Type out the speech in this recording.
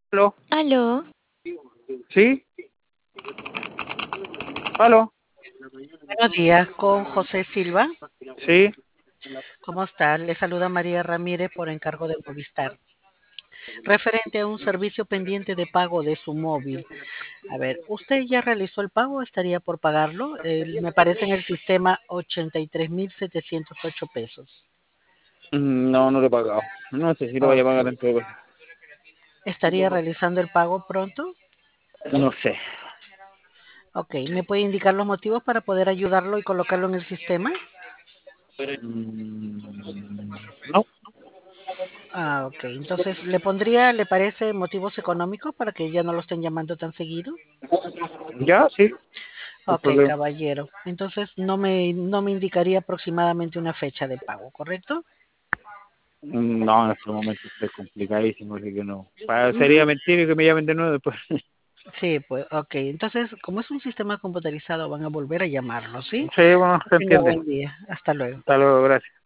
Aló, Aló, ¿sí? Aló, Buenos días, con José Silva. sí. ¿Cómo está? Le saluda María Ramírez por encargo de Movistar. Referente a un servicio pendiente de pago de su móvil. A ver, ¿usted ya realizó el pago? ¿Estaría por pagarlo? Me parece en el sistema 83.708 pesos. No, no lo he pagado. No sé si lo vaya a Ok. pagar en todo caso. ¿Estaría realizando el pago pronto? No sé. Ok. ¿Me puede indicar los motivos para poder ayudarlo y colocarlo en el sistema? No, Ok. Entonces, ¿le parece motivos económicos para que ya no lo estén llamando tan seguido? ya, sí, el Ok, problema. caballero. Entonces no me indicaría aproximadamente una fecha de pago, ¿correcto? No, en este momento está complicadísimo, así que no. Sería Ujú. mentira que me llamen de nuevo después. Sí, pues, ok. Entonces, como es un sistema computarizado, van a volver a llamarlo, ¿sí? Sí, bueno, Que se tenga entiende. buen día. Hasta luego. Hasta luego, gracias.